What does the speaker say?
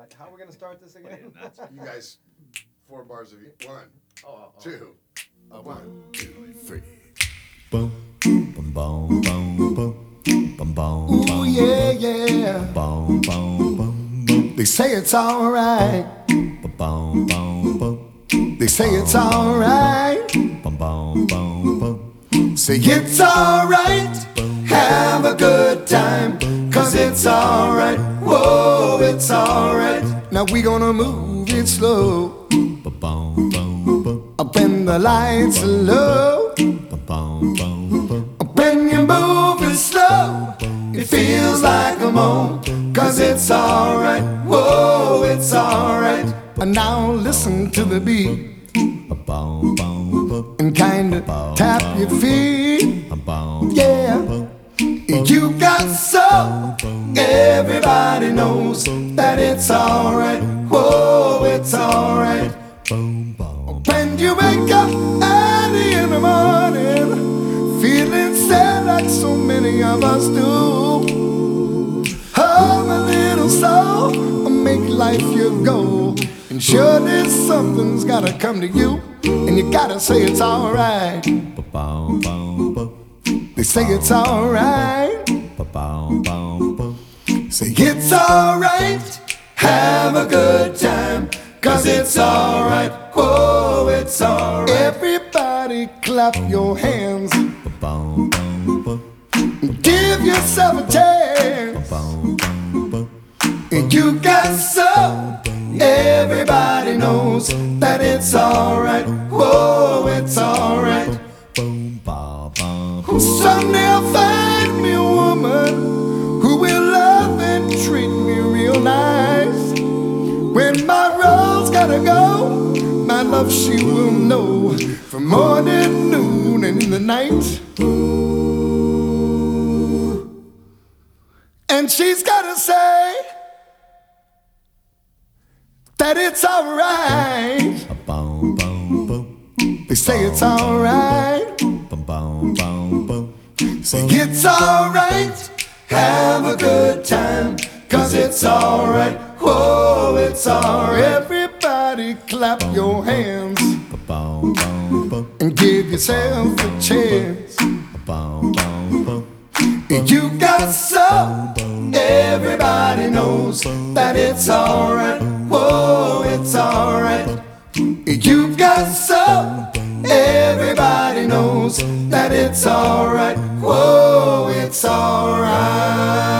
right, how are we gonna start this again? You guys, 4 bars of you. 1, Oh. 2, 1, 2, 3. Boom, boom, boom, boom, boom, boom, boom. Ooh, yeah, yeah. Boom, boom, boom, boom. They say it's alright. Boom, boom, boom. They say it's alright. Boom, boom, boom, boom. Say it's alright. Have a good time. Cause it's alright. Whoa, it's alright. Now we gonna move it slow. Boom, boom, boom. Up when the lights are low. Boom, boom, boom. When you move it slow, it feels like a moan. Cause it's alright. Whoa, it's alright. And now listen to the beat. Boom, boom, boom. And kinda tap your feet. Yeah. You got soul. Everybody knows that it's alright. Whoa, it's alright. Boom, boom. When you wake up early in the morning, feeling sad like so many of us do. Oh, my little soul, make life your goal. And surely something's gotta come to you, and you gotta say it's alright. Boom, boom, boom. They say it's alright. Boom, boom, boom. Say it's alright. Have a good time. Cause it's alright. Whoa, it's alright. Everybody clap your hands. Boom, boom, boom. Give yourself a chance. Boom, boom, boom. And you got soul. Everybody knows that it's alright. Whoa, it's alright. Boom, boom, boom. Someday I'll find me a woman who will love and treat me real nice. When my road's gotta go, my love she will know from morning, noon, and in the night. And she's gotta say that it's alright. Boom, boom, boom. They say it's alright. Boom, boom, boom, boom. Say it's alright. Have a good time. Cause it's alright. Whoa, it's alright. Everybody clap your hands Boom, boom, boom. and give yourself a chance. Boom, boom, boom. And you got soul. Everybody knows that it's alright. Whoa, it's alright. You got soul. Everybody knows that it's alright. Whoa, it's alright.